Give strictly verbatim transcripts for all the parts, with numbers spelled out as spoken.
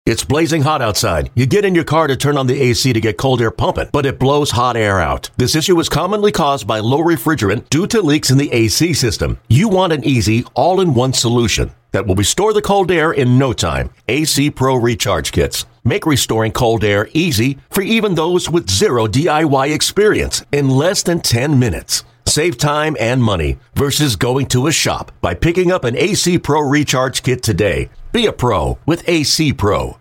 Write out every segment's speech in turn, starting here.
It's blazing hot outside. You get in your car to turn on the A C to get cold air pumping, but it blows hot air out. This issue is commonly caused by low refrigerant due to leaks in the A C system. You want an easy, all-in-one solution that will restore the cold air in no time. A C Pro Recharge Kits make restoring cold air easy for even those with zero D I Y experience in less than ten minutes. Save time and money versus going to a shop by picking up an A C Pro Recharge Kit today. Be a pro with A C Pro.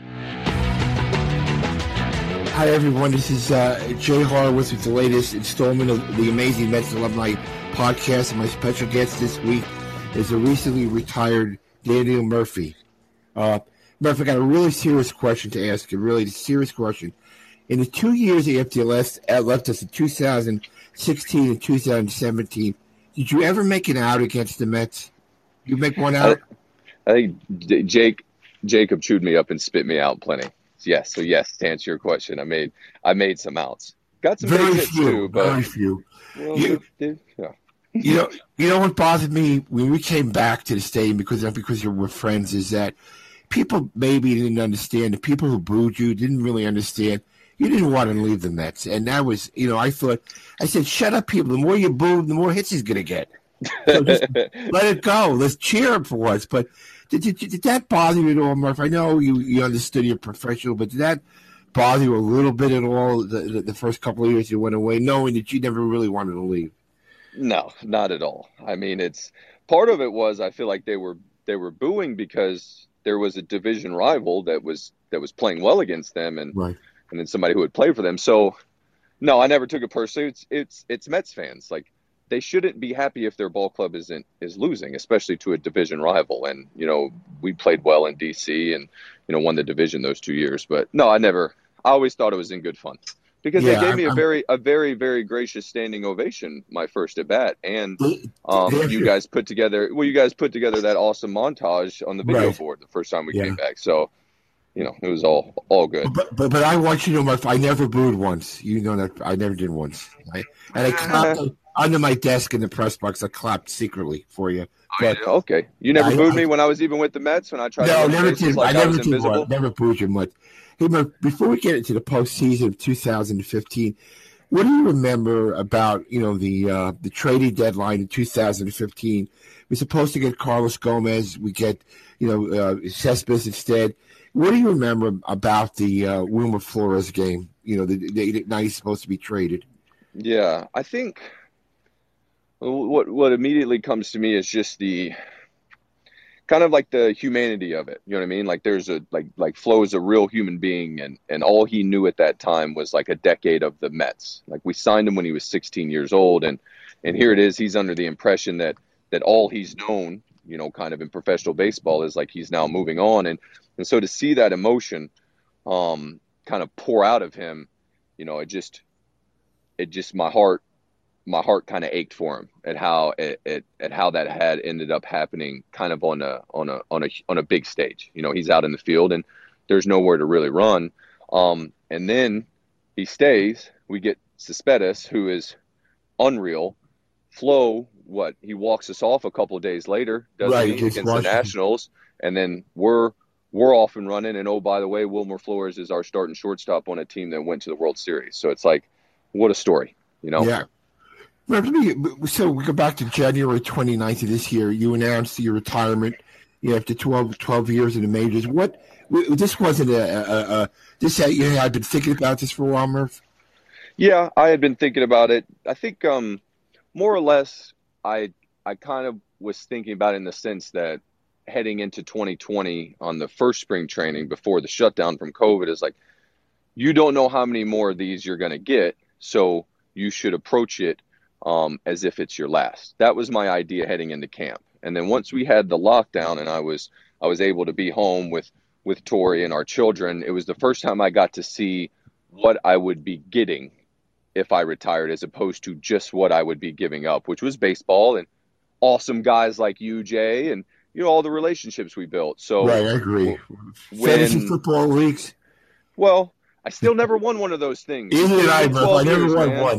Hi, everyone. This is uh, Jay Horowitz with the latest installment of the Amazing Mets Alumni Podcast. And my special guest this week is the recently retired Daniel Murphy. Uh, Murphy, I got a really serious question to ask you, really serious question. In the two years after you left, uh, left us in two thousand sixteen and two thousand seventeen, did you ever make an out against the Mets? You make one out? I, I think Jake Jacob chewed me up and spit me out plenty. Yes, so yes, to answer your question, I made I made some outs. Got some very big few, hits too, but very few. Well, you, dude, yeah. you know, you know what bothered me when we came back to the stadium because because we're friends is that people maybe didn't understand. The people who booed you didn't really understand. You didn't want to leave the Mets, and that was, you know, I thought, I said, shut up, people. The more you boo, the more hits he's going to get. So just let it go. Let's cheer him for once. But did, did, did that bother you at all, Murph? I know you, you understood you're professional, but did that bother you a little bit at all the, the, the first couple of years you went away, knowing that you never really wanted to leave? No, not at all. I mean, it's part of it was I feel like they were they were booing because there was a division rival that was that was playing well against them, and right. and then somebody who would play for them. So, no, I never took it personally. It's it's it's Mets fans. Like, they shouldn't be happy if their ball club isn't is losing, especially to a division rival. And you know, we played well in D C and you know won the division those two years. But no, I never. I always thought it was in good fun because yeah, they gave me I'm, a very a very very gracious standing ovation my first at bat, and um, you guys put together well, you guys put together that awesome montage on the video right. board the first time we yeah. came back. So. You know, it was all all good. But, but but I want you to know, Murph, I never booed once. You know that I never did once. I, and I clapped under my desk in the press box. I clapped secretly for you. But, oh, yeah, okay. You never I, booed I, me when I was even with the Mets when I tried no, to never did. like I never I was did. invisible. One. Never booed you much. Hey, Murph, before we get into the postseason of two thousand fifteen, what do you remember about you know the uh, the trading deadline in two thousand fifteen? We're supposed to get Carlos Gomez. We get you know uh, Cespedes instead. What do you remember about the uh, Wilmer Flores game? You know, the, the, the night he's supposed to be traded. Yeah, I think what what immediately comes to me is just the kind of like the humanity of it. You know what I mean? Like there's a like like Flo is a real human being, and and all he knew at that time was like a decade of the Mets. Like we signed him when he was sixteen years old, and and here it is. He's under the impression that that all he's known, you know, kind of in professional baseball is like he's now moving on, and. And so to see that emotion um, kind of pour out of him, you know, it just, it just, my heart, my heart kind of ached for him at how it, it, at how that had ended up happening kind of on a, on a, on a, on a big stage. You know, he's out in the field and there's nowhere to really run. Um, and then he stays, we get Cespedes, who is unreal. Flo, what, he walks us off a couple of days later, doesn't right, he, against Washington. The Nationals. And then we're, We're off and running, and oh, by the way, Wilmer Flores is our starting shortstop on a team that went to the World Series. So it's like, what a story, you know? Yeah. So we go back to January twenty-ninth of this year. You announced your retirement you know, after twelve, twelve years in the majors. What this wasn't a, a, a this had, you know, I've been thinking about this for a while, Murph. Yeah, I had been thinking about it. I think um, more or less, I I kind of was thinking about it in the sense that. Heading into twenty twenty on the first spring training before the shutdown from COVID is like, you don't know how many more of these you're going to get. So you should approach it um, as if it's your last. That was my idea heading into camp. And then once we had the lockdown and I was, I was able to be home with, with Tori and our children, it was the first time I got to see what I would be getting if I retired, as opposed to just what I would be giving up, which was baseball and awesome guys like you, Jay, and, you know, all the relationships we built. So right, I agree. When, Fantasy football leagues. Well, I still never won one of those things. Either did I, but I never years, won man. once.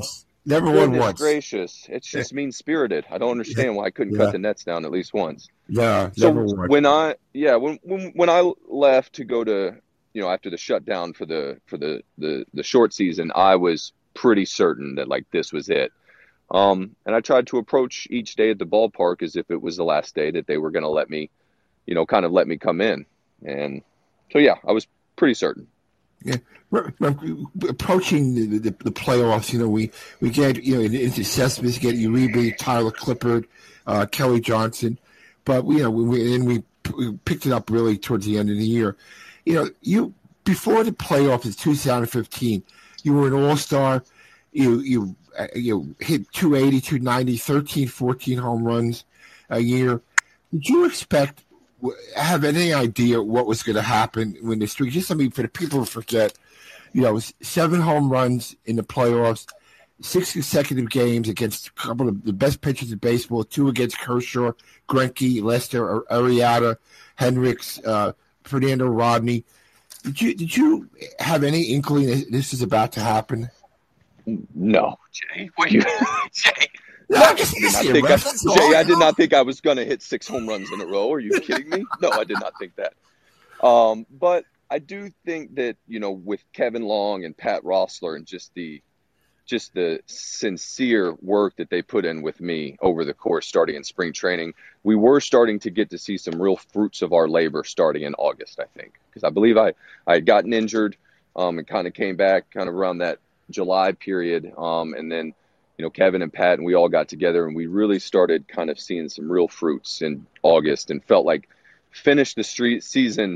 Never won Goodness once. gracious. It's just mean spirited. I don't understand why I couldn't Yeah. cut the nets down at least once. Yeah, So never won. when I yeah, when, when when I left to go to, you know, after the shutdown for the for the, the, the short season, I was pretty certain that like this was it. Um, and I tried to approach each day at the ballpark as if it was the last day that they were going to let me, you know, kind of let me come in. And so, yeah, I was pretty certain. Yeah, we're, we're approaching the, the, the playoffs. You know, we, we get you know into Cespedes, get Uribe, Tyler Clippard, uh, Kelly Johnson, but you know we and we, we picked it up really towards the end of the year. You know, you before the playoffs in two thousand fifteen, you were an all-star. You you you hit two eighty, two ninety, thirteen, fourteen home runs a year. Did you expect? Have any idea what was going to happen when the streak? Just I mean, for the people who forget, you know, seven home runs in the playoffs, six consecutive games against a couple of the best pitchers in baseball, two against Kershaw, Greinke, Lester, Arrieta, Hendricks, uh, Fernando Rodney. Did you did you have any inkling that this is about to happen? No, Jay. What are you, Jay? No, I just I did not here, think bro. I, That's all, Jay, I you did know? not think I was going to hit six home runs in a row. Are you kidding me? No, I did not think that. Um, but I do think that, you know, with Kevin Long and Pat Rossler and just the just the sincere work that they put in with me over the course starting in spring training, we were starting to get to see some real fruits of our labor starting in August, I think. Because I believe I, I had gotten injured um, and kind of came back kind of around that July period. Um, and then, you know, Kevin and Pat and we all got together and we really started kind of seeing some real fruits in August and felt like finished the street season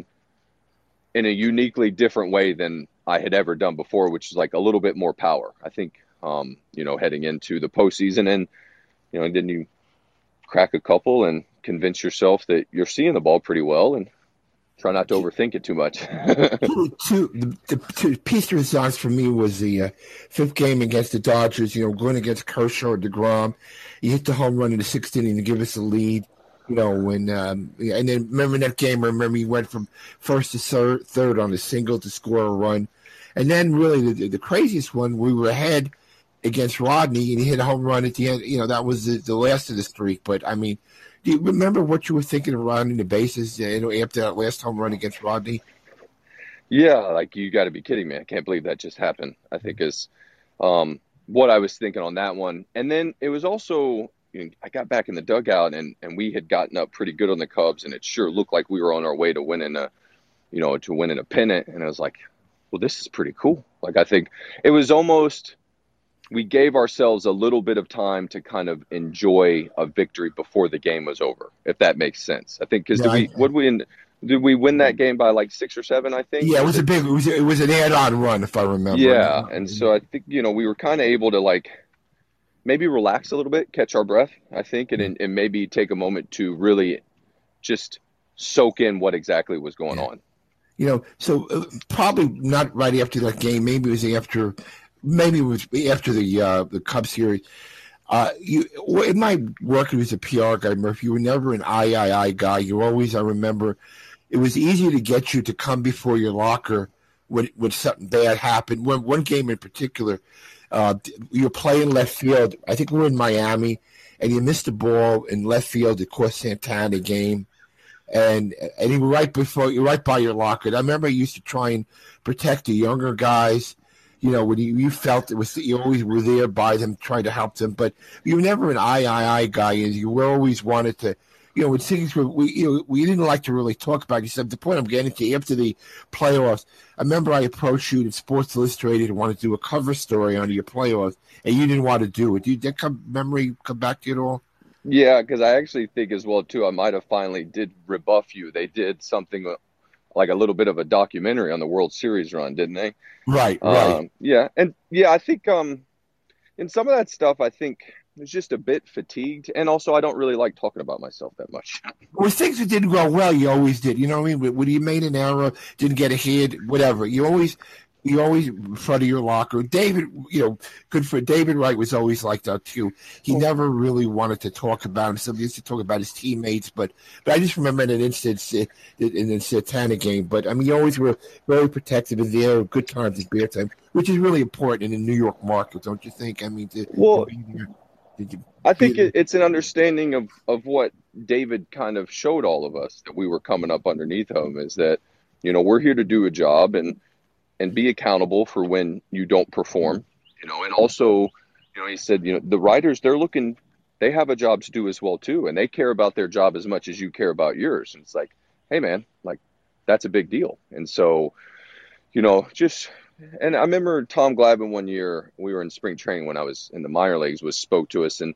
in a uniquely different way than I had ever done before, which is like a little bit more power, I think, um, you know, heading into the postseason. And, you know, didn't you crack a couple and convince yourself that you're seeing the ball pretty well and try not to overthink it too much. two, two, the, the two piece de resistance for me was the uh, fifth game against the Dodgers. You know, going against Kershaw or DeGrom, you hit the home run in the sixth inning to give us a lead. You know, when um, and then remember that game. I remember you went from first to third, third on a single to score a run, and then really the, the craziest one, we were ahead against Rodney, and he hit a home run at the end. You know, that was the, the last of the streak. But I mean, do you remember what you were thinking of rounding the bases? You know, after that last home run against Rodney. Yeah, like you got to be kidding me. I can't believe that just happened. I think is um, what I was thinking on that one. And then it was also, you know, I got back in the dugout and, and we had gotten up pretty good on the Cubs and it sure looked like we were on our way to winning a, you know, to winning a pennant. And I was like, well, this is pretty cool. Like, I think it was almost, we gave ourselves a little bit of time to kind of enjoy a victory before the game was over, if that makes sense. I think because Yeah, did we, I- what we, did we win that game by like six or seven, I think? Yeah, it was a big. It was it was an add-on run, if I remember. Yeah, and so I think, you know, we were kind of able to like maybe relax a little bit, catch our breath, I think, and and maybe take a moment to really just soak in what exactly was going Yeah. on. You know, so uh, probably not right after that game. Maybe it was after. Maybe it was after the uh, the Cubs series. Uh, you in my work as a P R guy, Murphy, you were never an I I I guy. You always, I remember, it was easy to get you to come before your locker when when something bad happened. One one game in particular, uh, you were playing left field. I think we were in Miami, and you missed a ball in left field that cost Santana a game. And and you were right before you right by your locker. And I remember I used to try and protect the younger guys. You know, when you, you felt it was, you always were there by them, trying to help them. But you were never an I I I guy, and you were always wanted to, you know, when things were, we, you know, we didn't like to really talk about. You said the point I'm getting to after the playoffs. I remember I approached you at Sports Illustrated and wanted to do a cover story on your playoffs, and you didn't want to do it. Did that come, memory come back to you at all? Yeah, because I actually think as well, too, I might have finally did rebuff you. They did something like a little bit of a documentary on the World Series run, didn't they? Right, right. Um, yeah, and yeah, I think um, in some of that stuff, I think I was just a bit fatigued, and also I don't really like talking about myself that much. Well, things that didn't go well, you always did. You know what I mean? When you made an error, didn't get a hit, whatever. You always, you always in front of your locker. David, you know, good for David Wright was always like that too. He oh. never really wanted to talk about himself. He used to talk about his teammates, but but I just remember an instance in the Santana game. But I mean, you always were very protective and there, good times and bad times, which is really important in the New York market, don't you think? I mean, to, well, to be there, did you, I think it, it's an understanding of of what David kind of showed all of us that we were coming up underneath him is that, you know, we're here to do a job and and be accountable for when you don't perform, you know, and also, you know, he said, you know, the writers, they're looking, they have a job to do as well too. And they care about their job as much as you care about yours. And it's like, hey man, like that's a big deal. And so, you know, just, and I remember Tom Glavine one year, we were in spring training when I was in the minor leagues, was spoke to us. And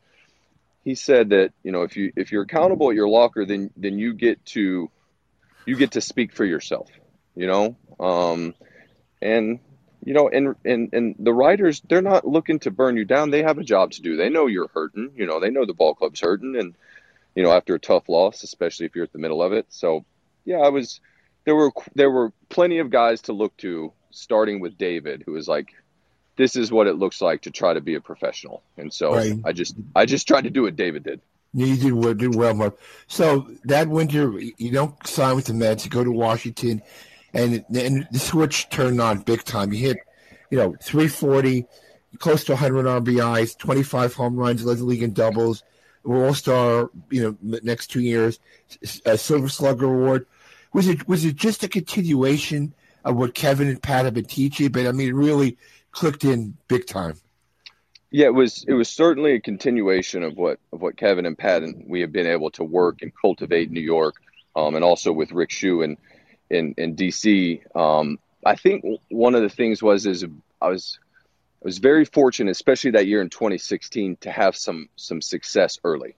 he said that, you know, if you, if you're accountable at your locker, then, then you get to, you get to speak for yourself, you know? Um, And, you know, and, and, and the writers, they're not looking to burn you down. They have a job to do. They know you're hurting. You know, they know the ball club's hurting. And, you know, after a tough loss, especially if you're at the middle of it. So, yeah, I was there were there were plenty of guys to look to, starting with David, who was like, this is what it looks like to try to be a professional. And so right. I just I just tried to do what David did. You did well, did well, Mark. So that winter, you don't sign with the Mets. You go to Washington. And and the switch turned on big time. You hit, you know, three forty, close to one hundred R B Is, twenty-five home runs, led the league in doubles. We're all-star, you know, next two years, a Silver Slugger award. Was it was it just a continuation of what Kevin and Pat have been teaching? But I mean, it really clicked in big time. Yeah, it was it was certainly a continuation of what of what Kevin and Pat and we have been able to work and cultivate in New York, um, and also with Rick Shue and. In, in D C, um, I think one of the things was is I was I was very fortunate, especially that year in twenty sixteen, to have some some success early,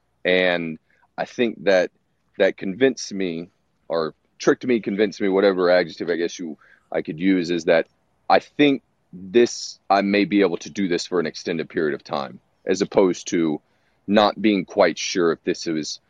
and I think that that convinced me, or tricked me, convinced me, whatever adjective I guess you I could use, is that I think this I may be able to do this for an extended period of time, as opposed to not being quite sure if this was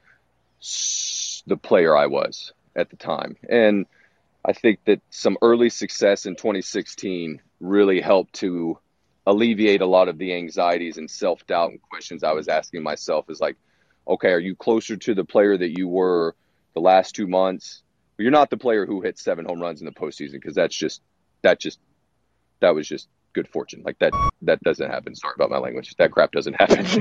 the player I was at the time. And I think that some early success in twenty sixteen really helped to alleviate a lot of the anxieties and self-doubt and questions I was asking myself, is like, okay, are you closer to the player that you were the last two months? You're not the player who hit seven home runs in the postseason, because that's just, that just, that was just good fortune. Like that, that doesn't happen. Sorry about my language. That crap doesn't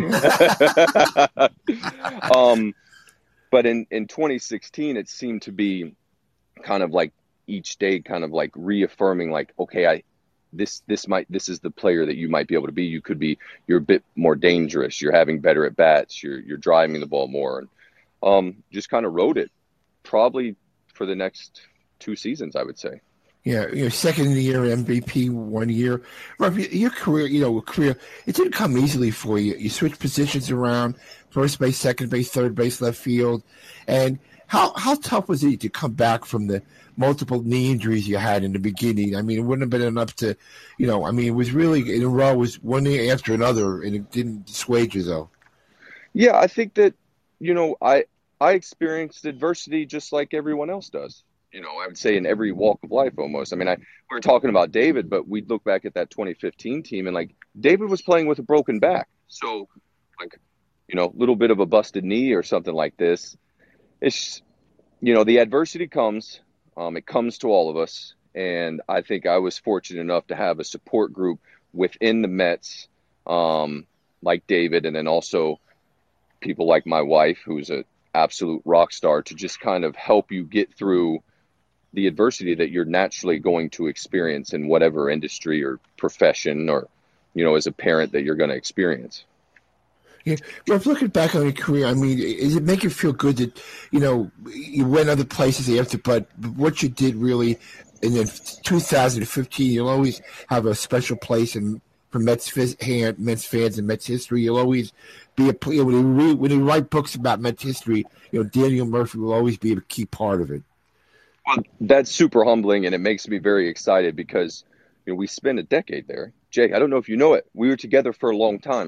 happen. um, But in, in twenty sixteen, it seemed to be kind of like each day kind of like reaffirming, like, okay, I this this might this is the player that you might be able to be. You could be you're a bit more dangerous. You're having better at bats. You're you're driving the ball more, and um, just kind of rode it probably for the next two seasons, I would say. Yeah, you know, second in the year M V P one year. Your career, you know, career, it didn't come easily for you. You switched positions around, first base, second base, third base, left field. And how how tough was it to come back from the multiple knee injuries you had in the beginning? I mean, it wouldn't have been enough to, you know, I mean, it was really in a row, it was one knee after another, and it didn't dissuade you, though. Yeah, I think that, you know, I I experienced adversity just like everyone else does. You know, I would say in every walk of life almost. I mean, I we were talking about David, but we'd look back at that twenty fifteen team and like David was playing with a broken back. So like, you know, a little bit of a busted knee or something like this. It's, you know, the adversity comes, um, it comes to all of us. And I think I was fortunate enough to have a support group within the Mets, um, like David, and then also people like my wife, who's an absolute rock star, to just kind of help you get through the adversity that you're naturally going to experience in whatever industry or profession, or, you know, as a parent that you're going to experience. Yeah, well, looking back on your career, I mean, does it make you feel good that, you know, you went other places after, but what you did really in two thousand fifteen, you'll always have a special place in for Mets, Mets fans and Mets history. You'll always be a player. When you, read, when you write books about Mets history, you know, Daniel Murphy will always be a key part of it. Well, that's super humbling, and it makes me very excited because, you know, we spent a decade there. Jay, I don't know if you know it. We were together for a long time.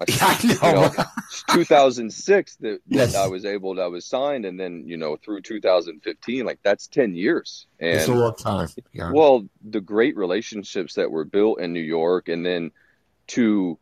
I, Yeah, I know. You know, it's two thousand six that, Yes. that I was able to, I was signed, and then, you know, through two thousand fifteen, like that's ten years. It's a And long time. Yeah. well, the great relationships that were built in New York, and then to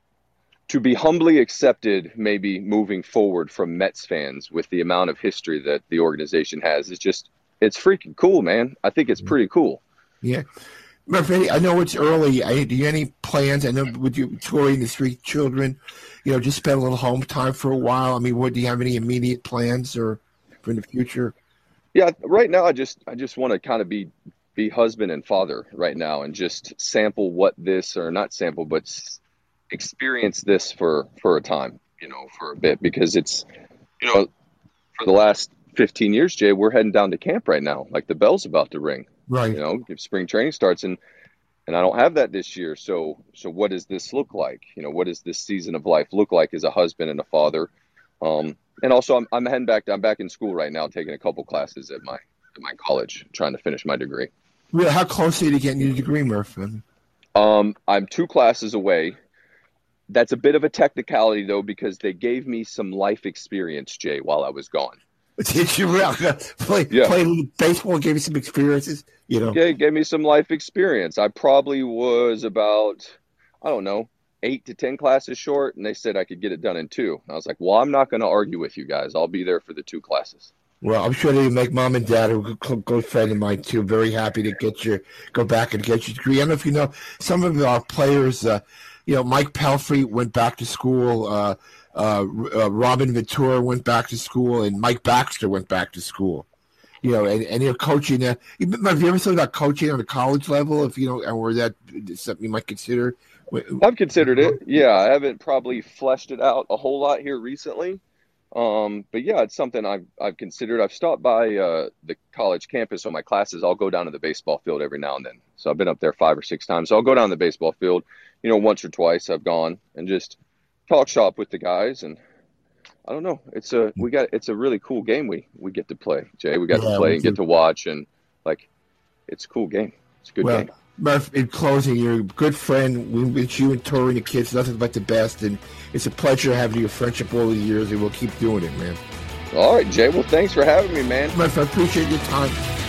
to be humbly accepted, maybe moving forward from Mets fans with the amount of history that the organization has, is just, it's freaking cool, man. I think it's pretty cool. Yeah. Murphy, I know it's early. I, do you have any plans? I know with you touring the street children, you know, just spend a little home time for a while. I mean, what do you have any immediate plans or for the future? Yeah, right now I just I just want to kind of be be husband and father right now, and just sample what this, or not sample, but s- experience this for for a time, you know, for a bit, because it's, you know, for the last fifteen years, Jay, we're heading down to camp right now. Like the bell's about to ring. Right. You know, if spring training starts, and and I don't have that this year. So so what does this look like? You know, what does this season of life look like as a husband and a father? Um, and also I'm I'm heading back. I'm back in school right now, taking a couple classes at my at my college, trying to finish my degree. Well, how close are you to getting your degree, Murphy? Um, I'm two classes away. That's a bit of a technicality though, because they gave me some life experience, Jay, while I was gone. Did you really play Yeah. play baseball? Gave you some experiences, you know. Yeah, it gave me some life experience. I probably was about, I don't know, eight to ten classes short, and they said I could get it done in two. And I was like, well, I'm not going to argue with you guys. I'll be there for the two classes. Well, I'm sure they make mom and dad, who a good friend of mine too, very happy to get your go back and get your degree. I don't know if you know some of our players. Uh, you know, Mike Pelfrey went back to school. Uh, uh, uh, Robin Ventura went back to school, and Mike Baxter went back to school. You know, and, and you're coaching. Uh, have you ever thought about coaching on a college level? If you know, or that something you might consider? I've considered it. Yeah, I haven't probably fleshed it out a whole lot here recently. Um, but yeah, it's something I've I've considered. I've stopped by uh, the college campus on my classes. I'll go down to the baseball field every now and then. So I've been up there five or six times. So I'll go down to the baseball field, you know, once or twice. I've gone and just talk shop with the guys, and I don't know. It's a we got it's a really cool game we we get to play, Jay. We got Yeah, to play we and do. get to watch, and like it's a cool game. It's a good Well, game. Murph, in closing, you're a good friend. We wish you and Tori and the kids nothing but the best, and it's a pleasure having your friendship all the years, and we'll keep doing it, man. All right, Jay. Well, thanks for having me, man. Murph, I appreciate your time.